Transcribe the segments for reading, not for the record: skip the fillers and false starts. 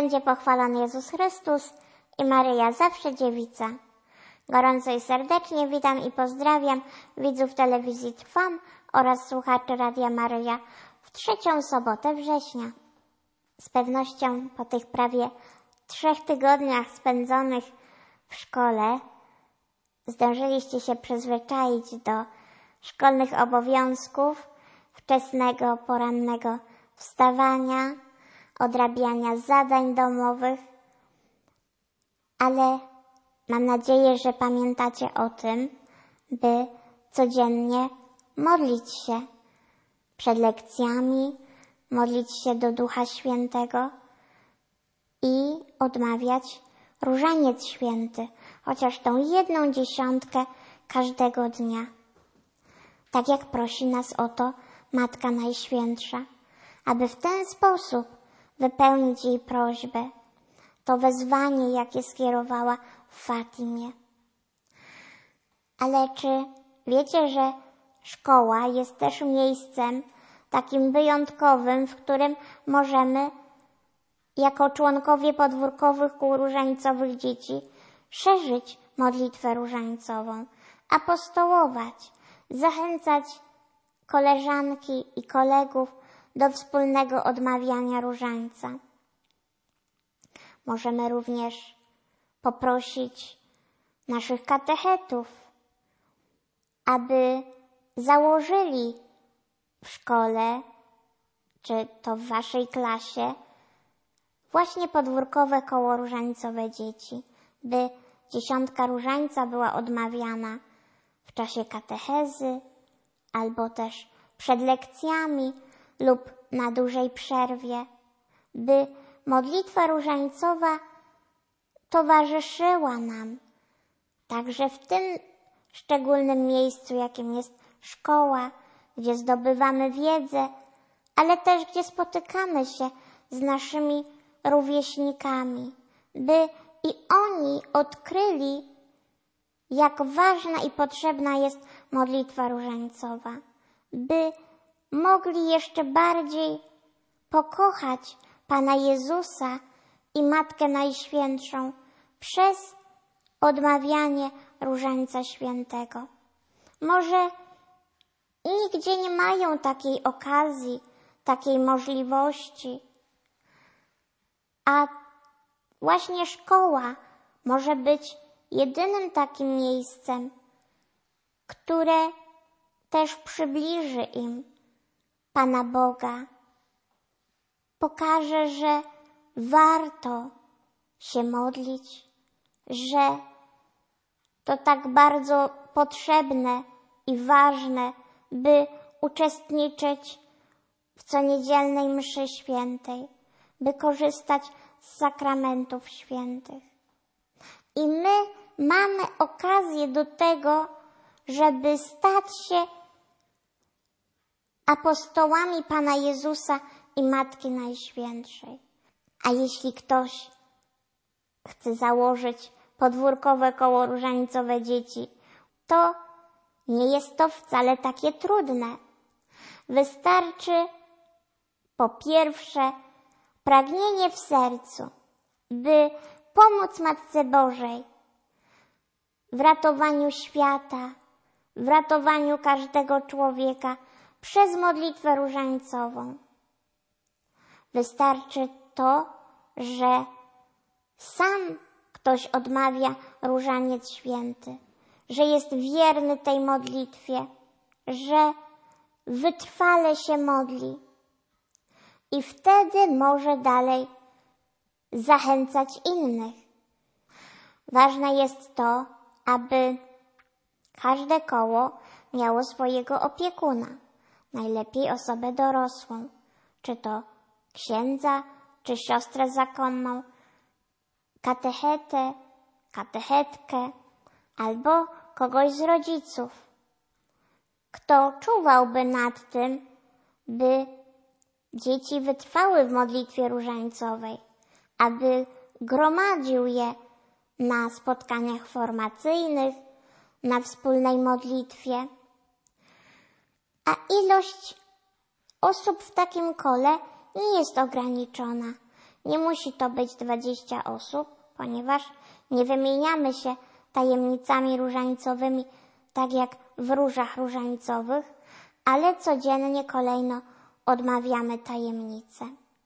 będzie pochwalony Jezus Chrystus i Maryja zawsze dziewica. Gorąco i serdecznie witam i pozdrawiam widzów telewizji Trwam oraz słuchaczy Radia Maryja w 3. sobotę września. Z pewnością po tych prawie 3 tygodniach spędzonych w szkole zdążyliście się przyzwyczaić do szkolnych obowiązków, wczesnego, porannego wstawania, odrabiania zadań domowych, ale mam nadzieję, że pamiętacie o tym, by codziennie modlić się przed lekcjami, modlić się do Ducha Świętego i odmawiać Różaniec Święty, chociaż tą 1/10 każdego dnia. Tak jak prosi nas o to Matka Najświętsza, aby w ten sposób wypełnić jej prośbę, to wezwanie, jakie skierowała w Fatimie. Ale czy wiecie, że szkoła jest też miejscem takim wyjątkowym, w którym możemy jako członkowie podwórkowych kół różańcowych dzieci szerzyć modlitwę różańcową, apostołować, zachęcać koleżanki i kolegów do wspólnego odmawiania różańca. Możemy również poprosić naszych katechetów, aby założyli w szkole, czy to w waszej klasie, właśnie podwórkowe koło różańcowe dzieci, by 10 różańca była odmawiana w czasie katechezy, albo też przed lekcjami lub na dużej przerwie, by modlitwa różańcowa towarzyszyła nam także w tym szczególnym miejscu, jakim jest szkoła, gdzie zdobywamy wiedzę, ale też gdzie spotykamy się z naszymi rówieśnikami, by i oni odkryli, jak ważna i potrzebna jest modlitwa różańcowa, by mogli jeszcze bardziej pokochać Pana Jezusa i Matkę Najświętszą przez odmawianie Różańca Świętego. Może nigdzie nie mają takiej okazji, takiej możliwości, a właśnie szkoła może być jedynym takim miejscem, które też przybliży im Pana Boga, pokaże, że warto się modlić, że to tak bardzo potrzebne i ważne, by uczestniczyć w coniedzielnej mszy świętej, by korzystać z sakramentów świętych. I my mamy okazję do tego, żeby stać się apostołami Pana Jezusa i Matki Najświętszej. A jeśli ktoś chce założyć podwórkowe koło różańcowe dzieci, to nie jest to wcale takie trudne. Wystarczy po pierwsze pragnienie w sercu, by pomóc Matce Bożej w ratowaniu świata, w ratowaniu każdego człowieka przez modlitwę różańcową. Wystarczy to, że sam ktoś odmawia Różaniec Święty, że jest wierny tej modlitwie, że wytrwale się modli i wtedy może dalej zachęcać innych. Ważne jest to, aby każde koło miało swojego opiekuna, najlepiej osobę dorosłą, czy to księdza, czy siostrę zakonną, katechetę, katechetkę, albo kogoś z rodziców, kto czuwałby nad tym, by dzieci wytrwały w modlitwie różańcowej, aby gromadził je na spotkaniach formacyjnych, na wspólnej modlitwie. A ilość osób w takim kole nie jest ograniczona. Nie musi to być 20 osób, ponieważ nie wymieniamy się tajemnicami różańcowymi, tak jak w różach różańcowych, ale codziennie kolejno odmawiamy tajemnicę.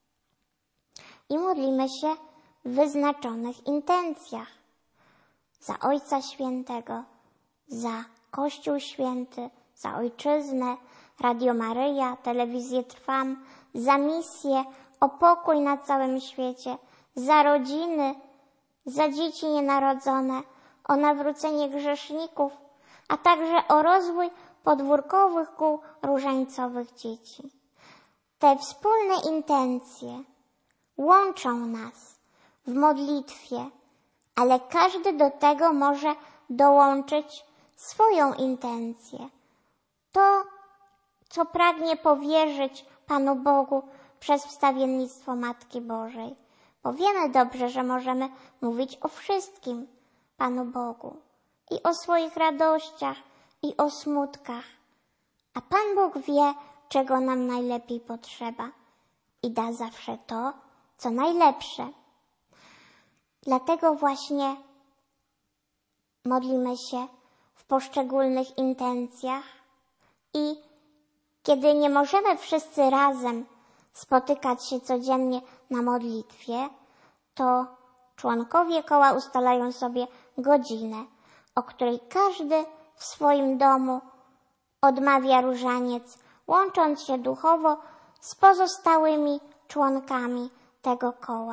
I modlimy się w wyznaczonych intencjach. Za Ojca Świętego, za Kościół Święty, za Ojczyznę, Radio Maryja, Telewizję Trwam, za misję, o pokój na całym świecie, za rodziny, za dzieci nienarodzone, o nawrócenie grzeszników, a także o rozwój podwórkowych kół różańcowych dzieci. Te wspólne intencje łączą nas w modlitwie, ale każdy do tego może dołączyć swoją intencję. To, co pragnie powierzyć Panu Bogu przez wstawiennictwo Matki Bożej. Bo wiemy dobrze, że możemy mówić o wszystkim Panu Bogu. I o swoich radościach, i o smutkach. A Pan Bóg wie, czego nam najlepiej potrzeba. I da zawsze to, co najlepsze. Dlatego właśnie modlimy się w poszczególnych intencjach i kiedy nie możemy wszyscy razem spotykać się codziennie na modlitwie, to członkowie koła ustalają sobie godzinę, o której każdy w swoim domu odmawia różaniec, łącząc się duchowo z pozostałymi członkami tego koła.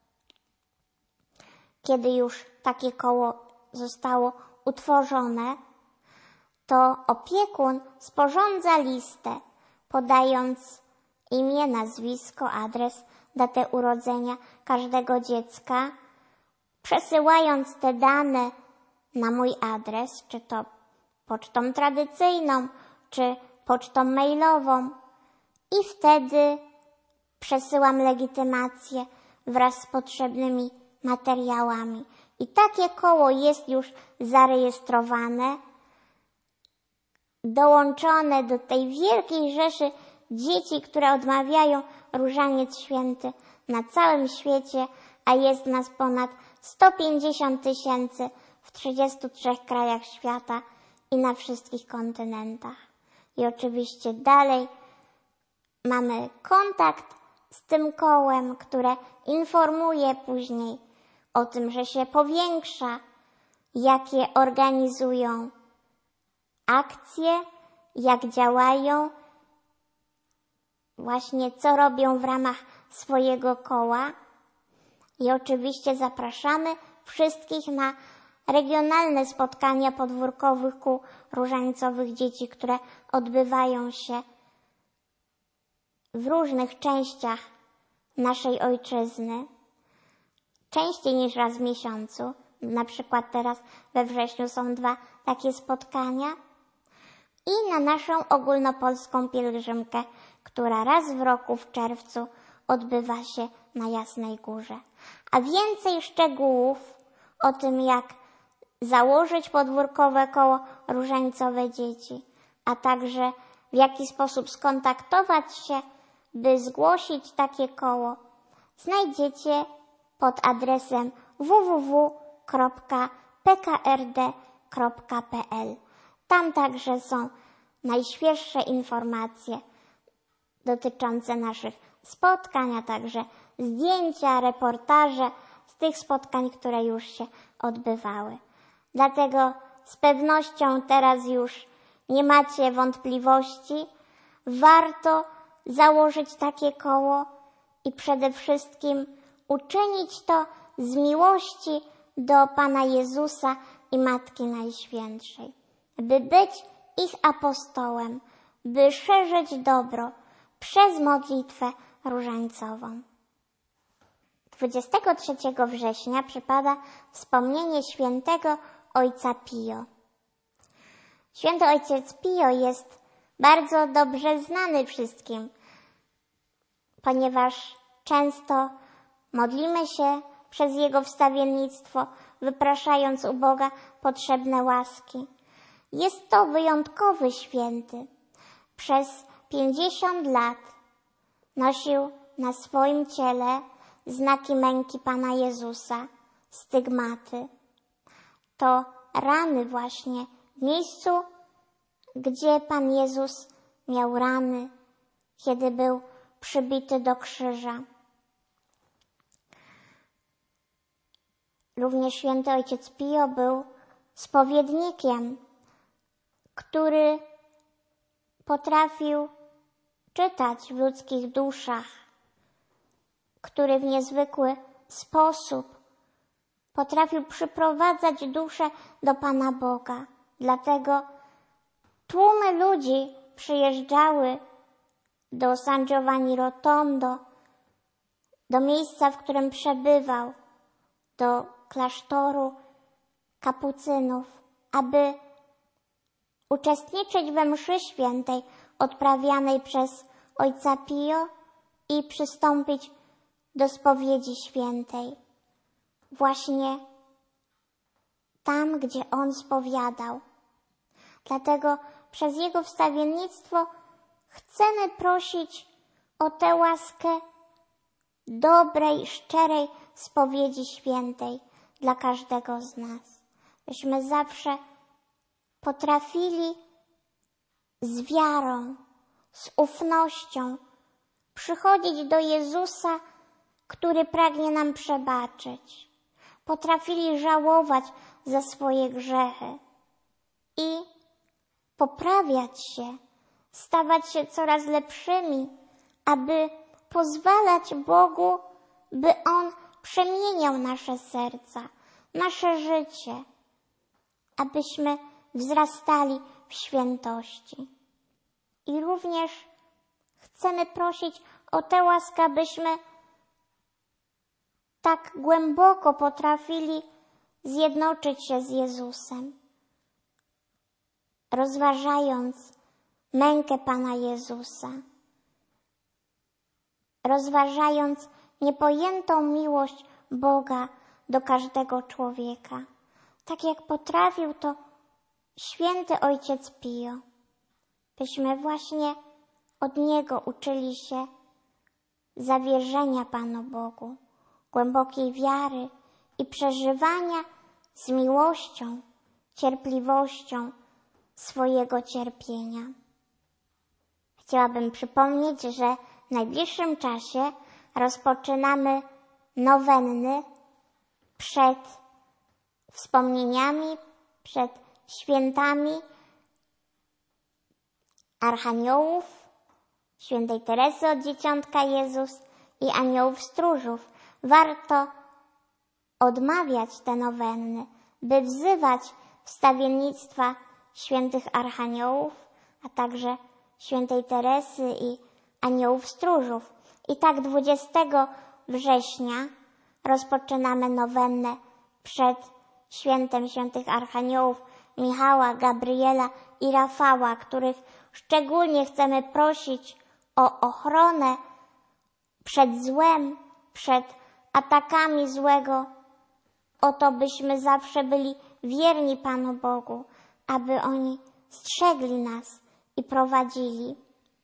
Kiedy już takie koło zostało utworzone, to opiekun sporządza listę, podając imię, nazwisko, adres, datę urodzenia każdego dziecka, przesyłając te dane na mój adres, czy to pocztą tradycyjną, czy pocztą mailową, i wtedy przesyłam legitymację wraz z potrzebnymi materiałami. I takie koło jest już zarejestrowane, dołączone do tej wielkiej rzeszy dzieci, które odmawiają różaniec święty na całym świecie, a jest nas ponad 150 000 w 33 krajach świata i na wszystkich kontynentach. I oczywiście dalej mamy kontakt z tym kołem, które informuje później o tym, że się powiększa, jakie organizują akcje, jak działają, właśnie co robią w ramach swojego koła. I oczywiście zapraszamy wszystkich na regionalne spotkania podwórkowych kół różańcowych dzieci, które odbywają się w różnych częściach naszej ojczyzny, częściej niż raz w miesiącu. Na przykład teraz we wrześniu są 2 takie spotkania. I na naszą ogólnopolską pielgrzymkę, która raz w roku w czerwcu odbywa się na Jasnej Górze. A więcej szczegółów o tym, jak założyć podwórkowe koło różańcowe dzieci, a także w jaki sposób skontaktować się, by zgłosić takie koło, znajdziecie pod adresem www.pkrd.pl. Tam także są najświeższe informacje dotyczące naszych spotkań, a także zdjęcia, reportaże z tych spotkań, które już się odbywały. Dlatego z pewnością teraz już nie macie wątpliwości. Warto założyć takie koło i przede wszystkim uczynić to z miłości do Pana Jezusa i Matki Najświętszej, by być ich apostołem, by szerzyć dobro przez modlitwę różańcową. 23 września przypada wspomnienie świętego Ojca Pio. Święty Ojciec Pio jest bardzo dobrze znany wszystkim, ponieważ często modlimy się przez jego wstawiennictwo, wypraszając u Boga potrzebne łaski. Jest to wyjątkowy święty. Przez 50 lat nosił na swoim ciele znaki męki Pana Jezusa, stygmaty. To rany właśnie w miejscu, gdzie Pan Jezus miał rany, kiedy był przybity do krzyża. Również święty ojciec Pio był spowiednikiem, który potrafił czytać w ludzkich duszach, który w niezwykły sposób potrafił przyprowadzać duszę do Pana Boga. Dlatego tłumy ludzi przyjeżdżały do San Giovanni Rotondo, do miejsca, w którym przebywał, do klasztoru kapucynów, aby uczestniczyć we mszy świętej odprawianej przez ojca Pio i przystąpić do spowiedzi świętej. Właśnie tam, gdzie on spowiadał. Dlatego przez jego wstawiennictwo chcemy prosić o tę łaskę dobrej, szczerej spowiedzi świętej dla każdego z nas. Byśmy zawsze potrafili z wiarą, z ufnością przychodzić do Jezusa, który pragnie nam przebaczyć. Potrafili żałować za swoje grzechy i poprawiać się, stawać się coraz lepszymi, aby pozwalać Bogu, by On przemieniał nasze serca, nasze życie, abyśmy wzrastali w świętości. I również chcemy prosić o tę łaskę, abyśmy tak głęboko potrafili zjednoczyć się z Jezusem, rozważając mękę Pana Jezusa, rozważając niepojętą miłość Boga do każdego człowieka, tak jak potrafił to święty ojciec Pio. Byśmy właśnie od niego uczyli się zawierzenia Panu Bogu, głębokiej wiary i przeżywania z miłością, cierpliwością swojego cierpienia. Chciałabym przypomnieć, że w najbliższym czasie rozpoczynamy nowenny przed wspomnieniami, przed świętami archaniołów, świętej Teresy od Dzieciątka Jezus i aniołów stróżów. Warto odmawiać te nowenny, by wzywać wstawiennictwa świętych archaniołów, a także świętej Teresy i aniołów stróżów. I tak 20 września rozpoczynamy nowennę przed świętem świętych archaniołów Michała, Gabriela i Rafała, których szczególnie chcemy prosić o ochronę przed złem, przed atakami złego, o to, byśmy zawsze byli wierni Panu Bogu, aby oni strzegli nas i prowadzili.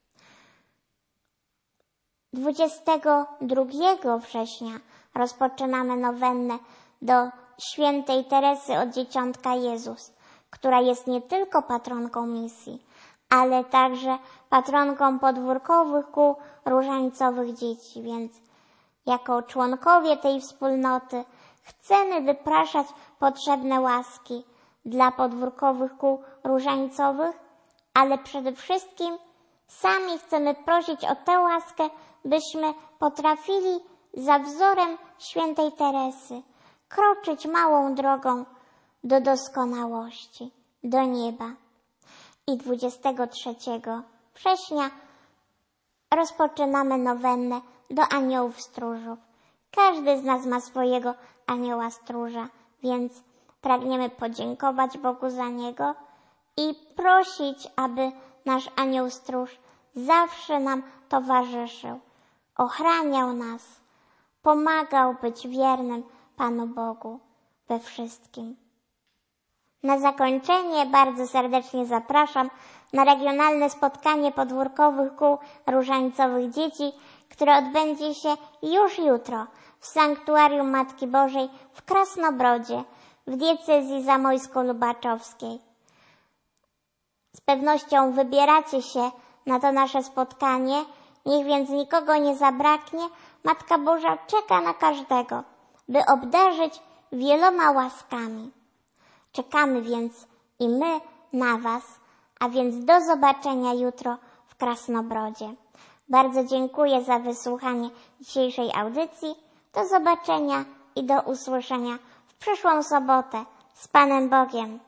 22 września rozpoczynamy nowennę do świętej Teresy od Dzieciątka Jezus, która jest nie tylko patronką misji, ale także patronką podwórkowych kół różańcowych dzieci, więc jako członkowie tej wspólnoty chcemy wypraszać potrzebne łaski dla podwórkowych kół różańcowych, ale przede wszystkim sami chcemy prosić o tę łaskę, byśmy potrafili za wzorem świętej Teresy kroczyć małą drogą do doskonałości, do nieba. I 23 września rozpoczynamy nowennę do aniołów stróżów. Każdy z nas ma swojego anioła stróża, więc pragniemy podziękować Bogu za niego i prosić, aby nasz anioł stróż zawsze nam towarzyszył, ochraniał nas, pomagał być wiernym Panu Bogu we wszystkim. Na zakończenie bardzo serdecznie zapraszam na regionalne spotkanie podwórkowych kół różańcowych dzieci, które odbędzie się już jutro w Sanktuarium Matki Bożej w Krasnobrodzie, w diecezji zamojsko-lubaczowskiej. Z pewnością wybieracie się na to nasze spotkanie, niech więc nikogo nie zabraknie. Matka Boża czeka na każdego, by obdarzyć wieloma łaskami. Czekamy więc i my na Was, a więc do zobaczenia jutro w Krasnobrodzie. Bardzo dziękuję za wysłuchanie dzisiejszej audycji. Do zobaczenia i do usłyszenia w przyszłą sobotę. Z Panem Bogiem.